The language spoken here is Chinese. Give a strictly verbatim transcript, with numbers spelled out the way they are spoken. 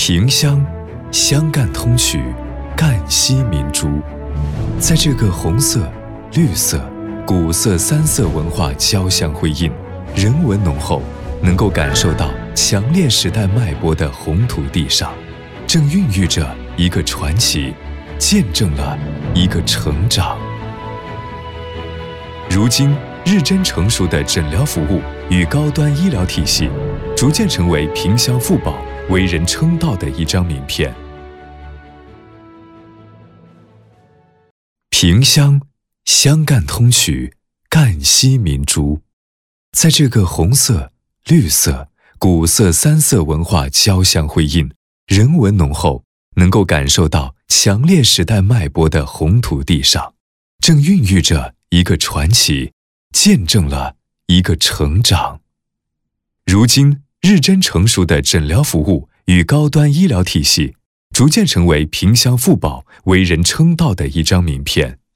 萍乡，湘赣通衢，赣西明珠。在这个红色、绿色、古色三色文化交相辉映、人文浓厚，能够感受到强烈时代脉搏的红土地上，正孕育着一个传奇，见证了一个成长。如今，日臻成熟的诊疗服务与高端医疗体系，逐渐成为萍乡富宝为人称道的一张名片。萍乡，湘赣通衢，赣西明珠。在这个红色、绿色、古色三色文化交相辉映、人文浓厚，能够感受到强烈时代脉搏的红土地上，正孕育着一个传奇，见证了一个成长。如今，日臻成熟的诊疗服务与高端医疗体系，逐渐成为萍乡富宝为人称道的一张名片。